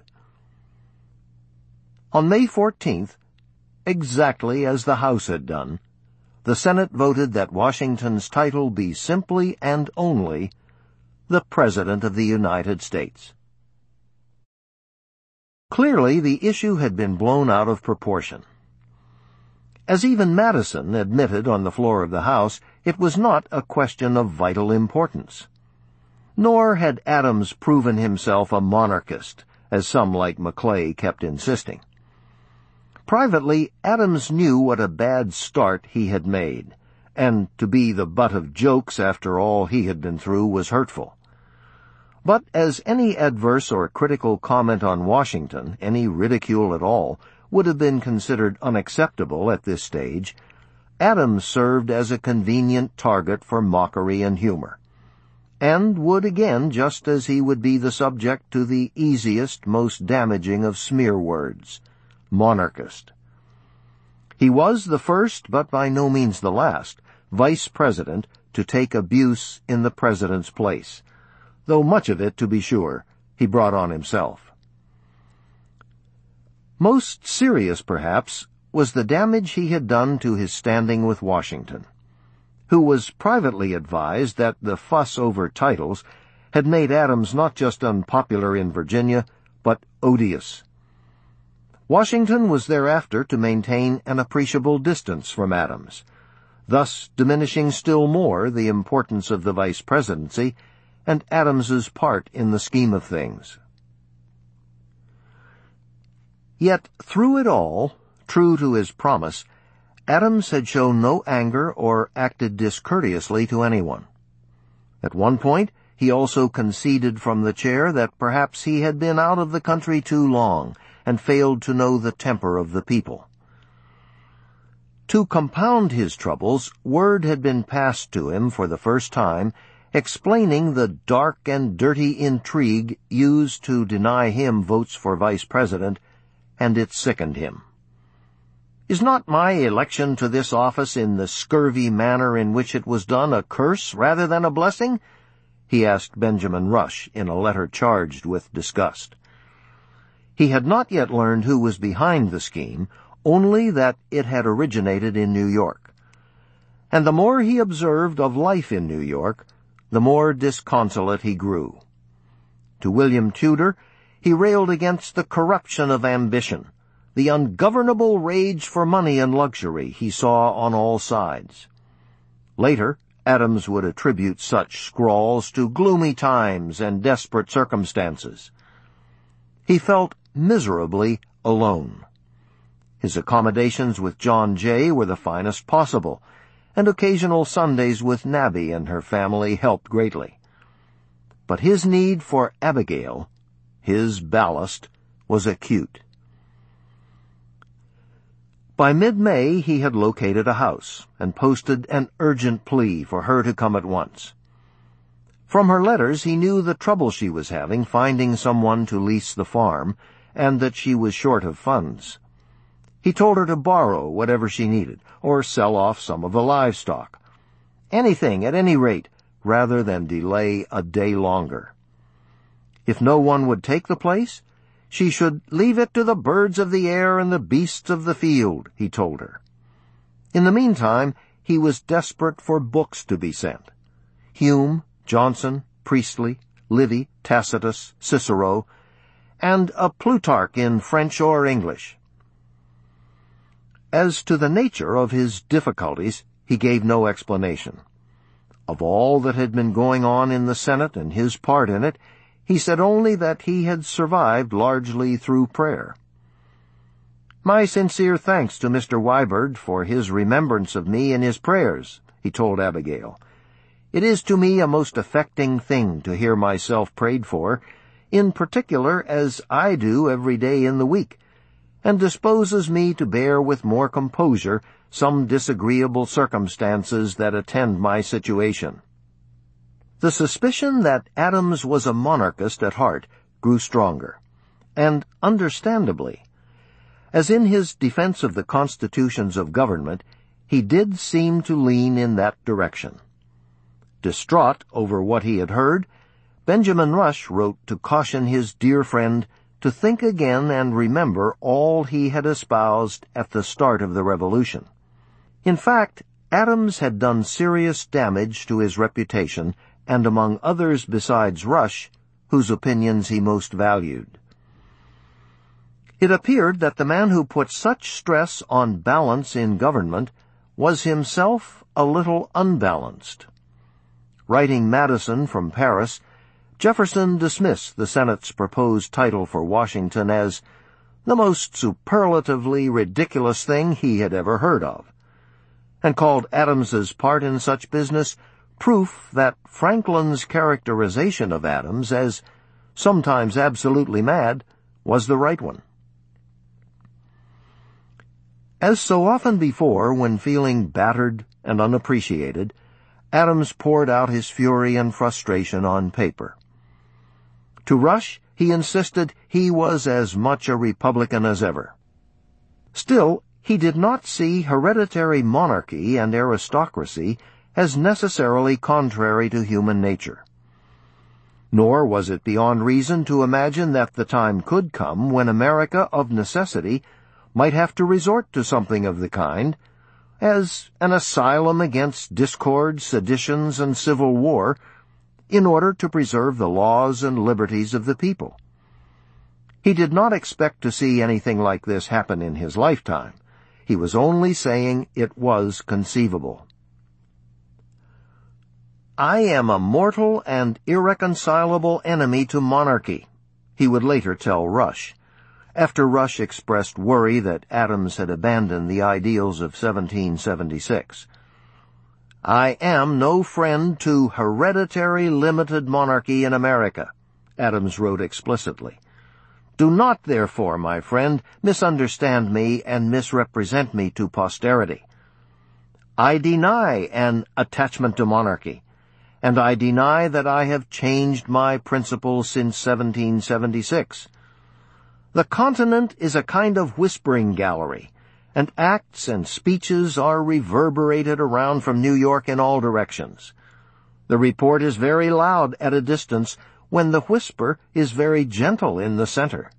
On May 14th, exactly as the House had done, the Senate voted that Washington's title be simply and only the President of the United States. Clearly, the issue had been blown out of proportion. As even Madison admitted on the floor of the House, it was not a question of vital importance. Nor had Adams proven himself a monarchist, as some like Maclay kept insisting. Privately, Adams knew what a bad start he had made, and to be the butt of jokes after all he had been through was hurtful. But as any adverse or critical comment on Washington, any ridicule at all, would have been considered unacceptable at this stage, Adams served as a convenient target for mockery and humor, and would again, just as he would be the subject to the easiest, most damaging of smear words, monarchist. He was the first, but by no means the last, vice president to take abuse in the president's place, though much of it, to be sure, he brought on himself. Most serious, perhaps, was the damage he had done to his standing with Washington, who was privately advised that the fuss over titles had made Adams not just unpopular in Virginia, but odious. Washington was thereafter to maintain an appreciable distance from Adams, thus diminishing still more the importance of the vice presidency and Adams's part in the scheme of things. Yet through it all, true to his promise, Adams had shown no anger or acted discourteously to anyone. At one point, he also conceded from the chair that perhaps he had been out of the country too long and failed to know the temper of the people. To compound his troubles, word had been passed to him for the first time explaining the dark and dirty intrigue used to deny him votes for vice president, and it sickened him. Is not my election to this office in the scurvy manner in which it was done a curse rather than a blessing? he asked Benjamin Rush in a letter charged with disgust. He had not yet learned who was behind the scheme, only that it had originated in New York. And the more he observed of life in New York, the more disconsolate he grew. To William Tudor, he railed against the corruption of ambition, the ungovernable rage for money and luxury he saw on all sides. Later, Adams would attribute such scrawls to gloomy times and desperate circumstances. He felt miserably alone. His accommodations with John Jay were the finest possible, and occasional Sundays with Nabby and her family helped greatly. But his need for Abigail, his ballast, was acute. By mid-May he had located a house and posted an urgent plea for her to come at once. From her letters he knew the trouble she was having finding someone to lease the farm, and that she was short of funds. He told her to borrow whatever she needed, or sell off some of the livestock. Anything, at any rate, rather than delay a day longer. If no one would take the place, she should leave it to the birds of the air and the beasts of the field, he told her. In the meantime, he was desperate for books to be sent. Hume, Johnson, Priestley, Livy, Tacitus, Cicero, and a Plutarch in French or English. As to the nature of his difficulties, he gave no explanation. Of all that had been going on in the Senate and his part in it, he said only that he had survived largely through prayer. "My sincere thanks to Mr. Wyberd for his remembrance of me in his prayers," he told Abigail. "It is to me a most affecting thing to hear myself prayed for, in particular as I do every day in the week, and disposes me to bear with more composure some disagreeable circumstances that attend my situation." The suspicion that Adams was a monarchist at heart grew stronger, and understandably. As in his defense of the constitutions of government, he did seem to lean in that direction. Distraught over what he had heard, Benjamin Rush wrote to caution his dear friend to think again and remember all he had espoused at the start of the Revolution. In fact, Adams had done serious damage to his reputation, and among others besides Rush, whose opinions he most valued. It appeared that the man who put such stress on balance in government was himself a little unbalanced. Writing Madison from Paris, Jefferson dismissed the Senate's proposed title for Washington as the most superlatively ridiculous thing he had ever heard of, and called Adams's part in such business proof that Franklin's characterization of Adams as sometimes absolutely mad was the right one. As so often before, when feeling battered and unappreciated, Adams poured out his fury and frustration on paper. To Rush, he insisted he was as much a Republican as ever. Still, he did not see hereditary monarchy and aristocracy as necessarily contrary to human nature. Nor was it beyond reason to imagine that the time could come when America, of necessity, might have to resort to something of the kind, as an asylum against discord, seditions, and civil war, in order to preserve the laws and liberties of the people. He did not expect to see anything like this happen in his lifetime. He was only saying it was conceivable. "I am a mortal and irreconcilable enemy to monarchy," he would later tell Rush, after Rush expressed worry that Adams had abandoned the ideals of 1776. "I am no friend to hereditary limited monarchy in America," Adams wrote explicitly. "Do not, therefore, my friend, misunderstand me and misrepresent me to posterity. I deny an attachment to monarchy, and I deny that I have changed my principles since 1776. The continent is a kind of whispering gallery, and acts and speeches are reverberated around from New York in all directions. The report is very loud at a distance, when the whisper is very gentle in the center.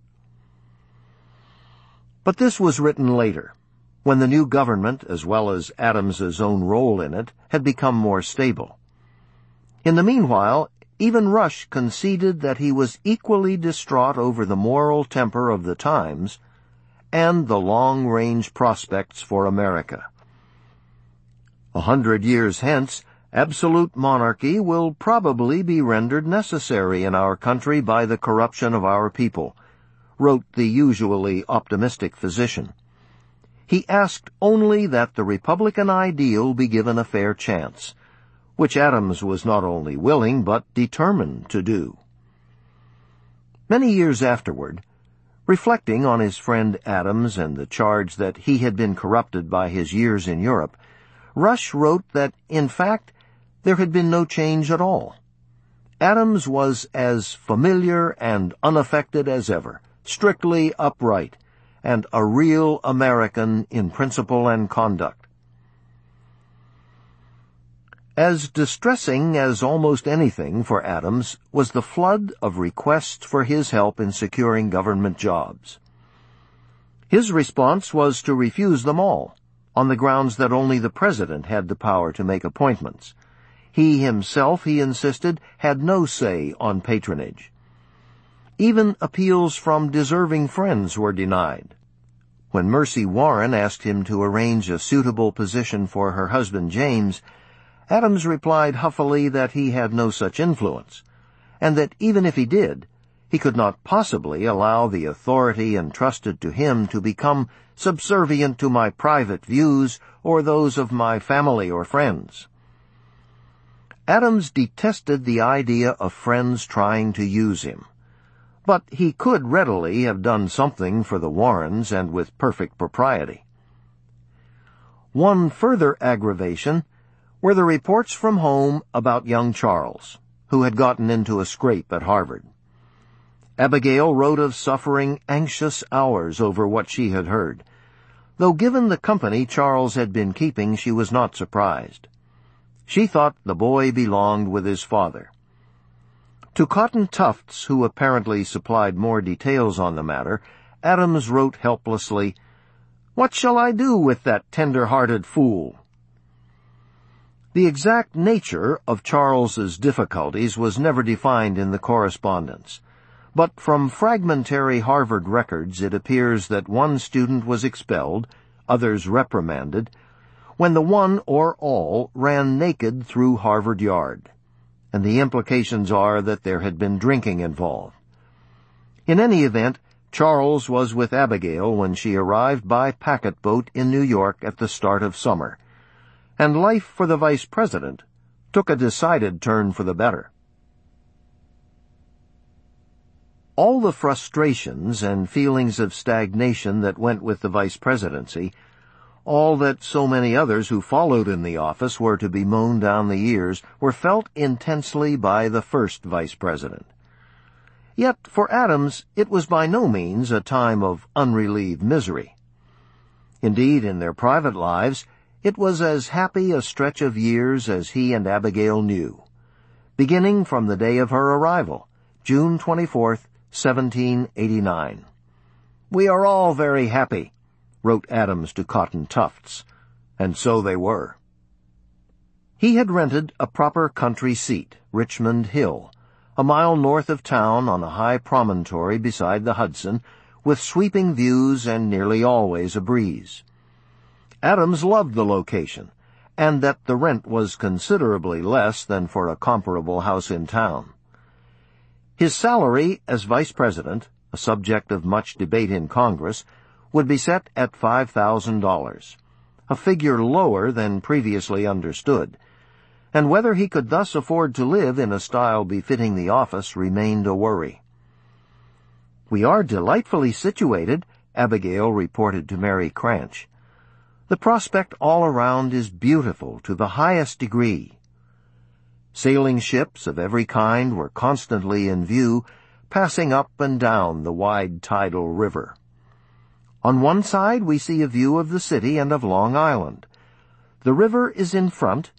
But this was written later, when the new government, as well as Adams's own role in it, had become more stable. In the meanwhile, even Rush conceded that he was equally distraught over the moral temper of the times and the long-range prospects for America. 100 years hence, absolute monarchy will probably be rendered necessary in our country by the corruption of our people, wrote the usually optimistic physician. He asked only that the Republican ideal be given a fair chance, which Adams was not only willing but determined to do. Many years afterward, reflecting on his friend Adams and the charge that he had been corrupted by his years in Europe, Rush wrote that, in fact, there had been no change at all. Adams was as familiar and unaffected as ever, strictly upright, and a real American in principle and conduct. As distressing as almost anything for Adams was the flood of requests for his help in securing government jobs. His response was to refuse them all, on the grounds that only the president had the power to make appointments. He himself, he insisted, had no say on patronage. Even appeals from deserving friends were denied. When Mercy Warren asked him to arrange a suitable position for her husband James, Adams replied huffily that he had no such influence, and that even if he did, he could not possibly allow the authority entrusted to him to become subservient to my private views or those of my family or friends. Adams detested the idea of friends trying to use him, but he could readily have done something for the Warrens and with perfect propriety. One further aggravation were the reports from home about young Charles, who had gotten into a scrape at Harvard. Abigail wrote of suffering anxious hours over what she had heard. Though given the company Charles had been keeping, she was not surprised. She thought the boy belonged with his father. To Cotton Tufts, who apparently supplied more details on the matter, Adams wrote helplessly, "What shall I do with that tender-hearted fool?" The exact nature of Charles's difficulties was never defined in the correspondence, but from fragmentary Harvard records it appears that one student was expelled, others reprimanded, when the one or all ran naked through Harvard Yard, and the implications are that there had been drinking involved. In any event, Charles was with Abigail when she arrived by packet boat in New York at the start of summer, and life for the vice president took a decided turn for the better. All the frustrations and feelings of stagnation that went with the vice presidency, all that so many others who followed in the office were to be mown down the years, were felt intensely by the first vice president. Yet for Adams it was by no means a time of unrelieved misery. Indeed, in their private lives, it was as happy a stretch of years as he and Abigail knew, beginning from the day of her arrival, June 24th, 1789. "We are all very happy," wrote Adams to Cotton Tufts, and so they were. He had rented a proper country seat, Richmond Hill, a mile north of town on a high promontory beside the Hudson, with sweeping views and nearly always a breeze. Adams loved the location, and that the rent was considerably less than for a comparable house in town. His salary as vice president, a subject of much debate in Congress, would be set at $5,000, a figure lower than previously understood, and whether he could thus afford to live in a style befitting the office remained a worry. "We are delightfully situated," Abigail reported to Mary Cranch. "The prospect all around is beautiful to the highest degree." Sailing ships of every kind were constantly in view, passing up and down the wide tidal river. "On one side we see a view of the city and of Long Island. The river is in front,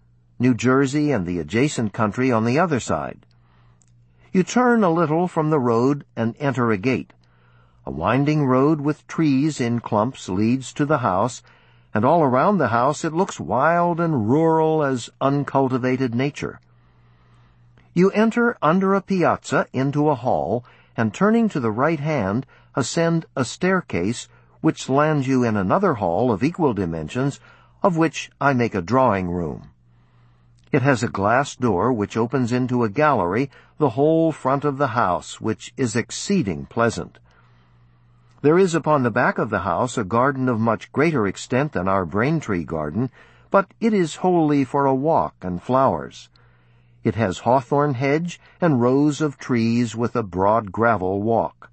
New Jersey and the adjacent country on the other side. You turn a little from the road and enter a gate. A winding road with trees in clumps leads to the house, and all around the house it looks wild and rural as uncultivated nature. You enter under a piazza into a hall, and turning to the right hand, ascend a staircase which lands you in another hall of equal dimensions, of which I make a drawing room. It has a glass door which opens into a gallery, the whole front of the house, which is exceeding pleasant. There is upon the back of the house a garden of much greater extent than our Braintree garden, but it is wholly for a walk and flowers. It has hawthorn hedge and rows of trees with a broad gravel walk.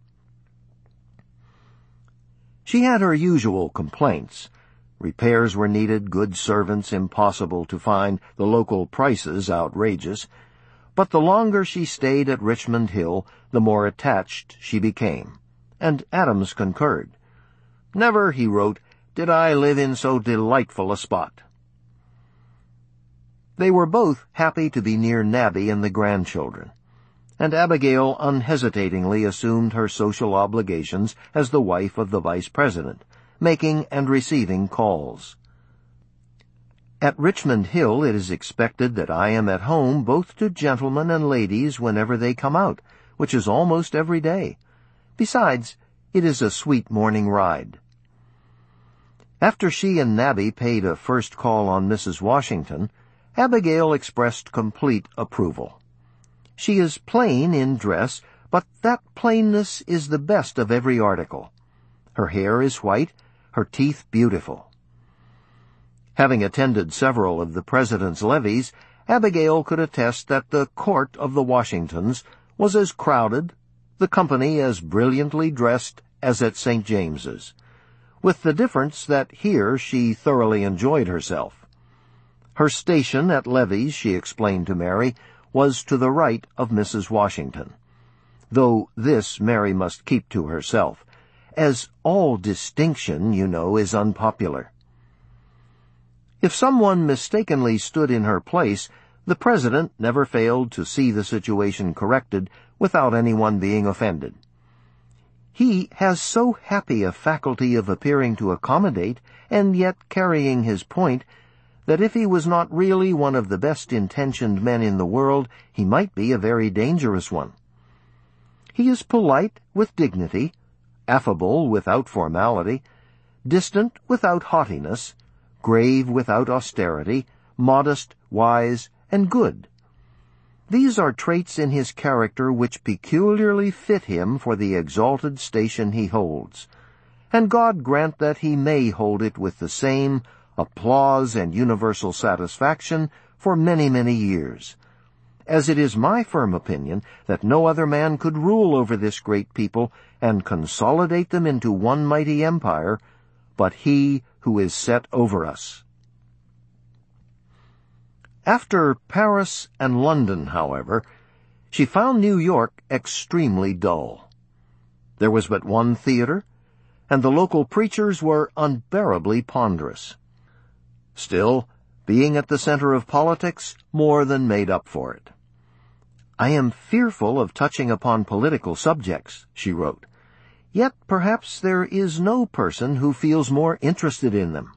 She had her usual complaints. Repairs were needed, good servants impossible to find, the local prices outrageous. But the longer she stayed at Richmond Hill, the more attached she became. And Adams concurred. "Never," he wrote, "did I live in so delightful a spot." They were both happy to be near Nabby and the grandchildren, and Abigail unhesitatingly assumed her social obligations as the wife of the vice president, making and receiving calls. At Richmond Hill it is expected that I am at home both to gentlemen and ladies whenever they come out, which is almost every day. Besides, it is a sweet morning ride. After she and Nabby paid a first call on Mrs. Washington, Abigail expressed complete approval. She is plain in dress, but that plainness is the best of every article. Her hair is white, her teeth beautiful. Having attended several of the President's levees, Abigail could attest that the court of the Washingtons was as crowded, the company as brilliantly dressed as at St. James's, with the difference that here she thoroughly enjoyed herself. Her station at levees, she explained to Mary, was to the right of Mrs. Washington, though this Mary must keep to herself, as all distinction, you know, is unpopular. If someone mistakenly stood in her place, the President never failed to see the situation corrected without anyone being offended. He has so happy a faculty of appearing to accommodate and yet carrying his point that if he was not really one of the best-intentioned men in the world, he might be a very dangerous one. He is polite with dignity, affable without formality, distant without haughtiness, grave without austerity, modest, wise, and good. These are traits in his character which peculiarly fit him for the exalted station he holds, and God grant that he may hold it with the same applause and universal satisfaction for many, many years, as it is my firm opinion that no other man could rule over this great people and consolidate them into one mighty empire, but he who is set over us. After Paris and London, however, she found New York extremely dull. There was but one theater, and the local preachers were unbearably ponderous. Still, being at the center of politics more than made up for it. "I am fearful of touching upon political subjects," she wrote. "Yet perhaps there is no person who feels more interested in them."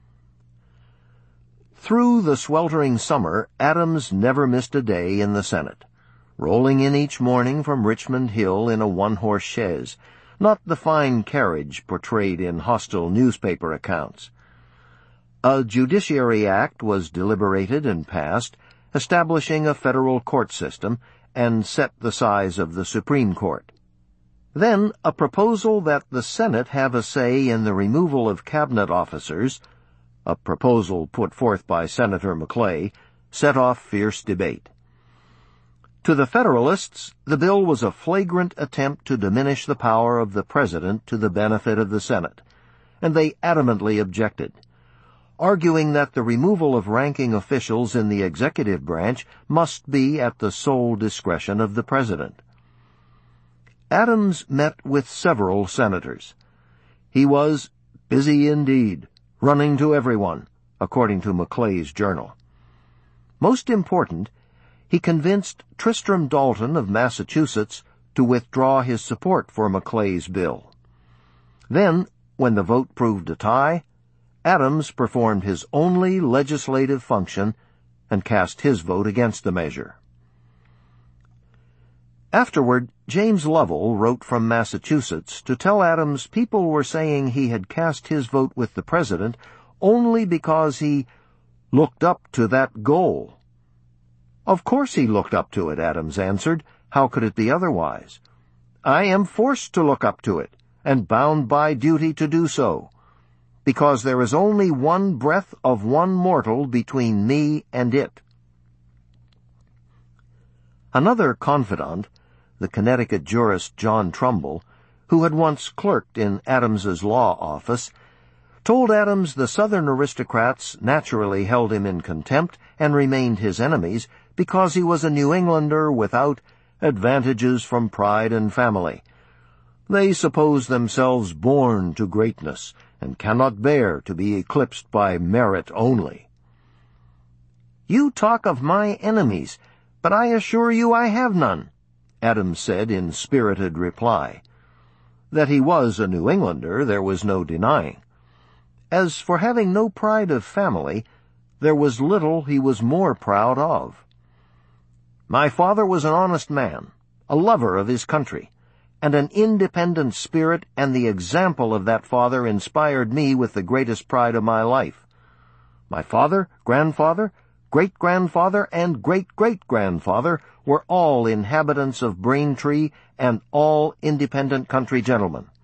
Through the sweltering summer, Adams never missed a day in the Senate, rolling in each morning from Richmond Hill in a one-horse chaise, not the fine carriage portrayed in hostile newspaper accounts. A Judiciary Act was deliberated and passed, establishing a federal court system, and set the size of the Supreme Court. Then a proposal that the Senate have a say in the removal of cabinet officers, a proposal put forth by Senator Maclay, set off fierce debate. To the Federalists, the bill was a flagrant attempt to diminish the power of the President to the benefit of the Senate, and they adamantly objected, arguing that the removal of ranking officials in the executive branch must be at the sole discretion of the President. Adams met with several senators. He was busy indeed, running to everyone, according to Maclay's journal. Most important, he convinced Tristram Dalton of Massachusetts to withdraw his support for Maclay's bill. Then, when the vote proved a tie, Adams performed his only legislative function and cast his vote against the measure. Afterward, James Lovell wrote from Massachusetts to tell Adams people were saying he had cast his vote with the president only because he looked up to that goal. Of course he looked up to it, Adams answered. How could it be otherwise? I am forced to look up to it, and bound by duty to do so, because there is only one breath of one mortal between me and it. Another confidant, the Connecticut jurist John Trumbull, who had once clerked in Adams's law office, told Adams the Southern aristocrats naturally held him in contempt and remained his enemies because he was a New Englander without advantages from pride and family. They suppose themselves born to greatness and cannot bear to be eclipsed by merit only. You talk of my enemies, but I assure you I have none, Adams said in spirited reply. That he was a New Englander there was no denying. As for having no pride of family, there was little he was more proud of. My father was an honest man, a lover of his country, and an independent spirit, and the example of that father inspired me with the greatest pride of my life. My father, grandfather, great-grandfather, and great-great-grandfather were all inhabitants of Braintree and all independent country gentlemen.